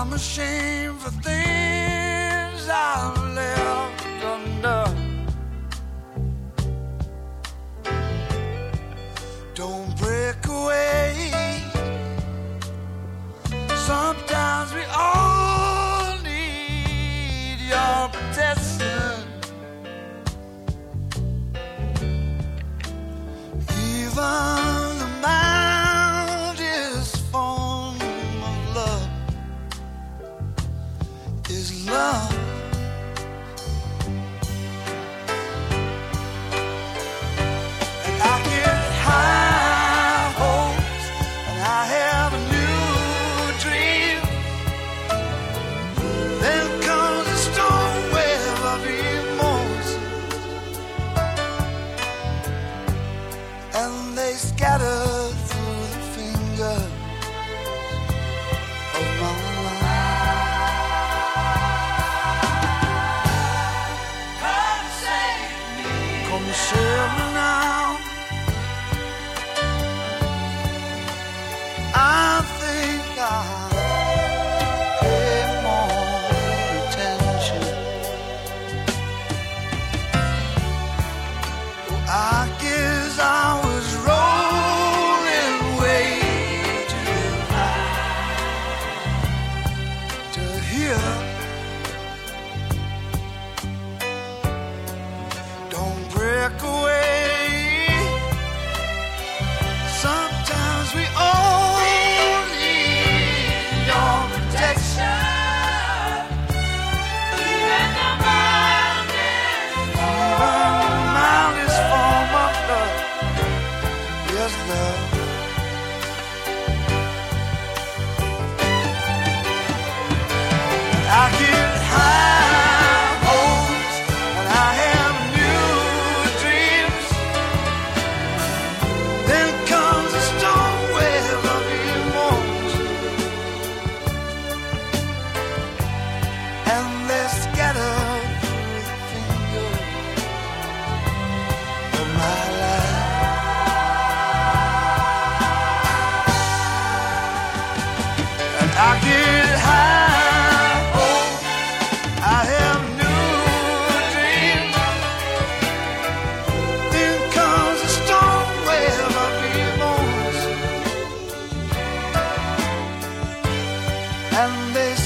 I'm ashamed for things I've left undone. Don't break away. Sometimes we all need your protection. Even the mildest form of love is love. And I get high hopes, and I have a new dream. Then comes a storm wave of emotion, and they scatter through the fingers of my life. Come save me. Come save me now. I think I pay more attention. I guess I was rolling way too high to hear. Don't break away. Sometimes we all need your protection. Even the mildest form of love. Yes, love. I get high hopes, and I have new dreams. Then comes a storm wave of emotion, and they scatter through the fingers of my life. And I get high hopes, I have new dreams. Then comes a storm wave of emotion, and they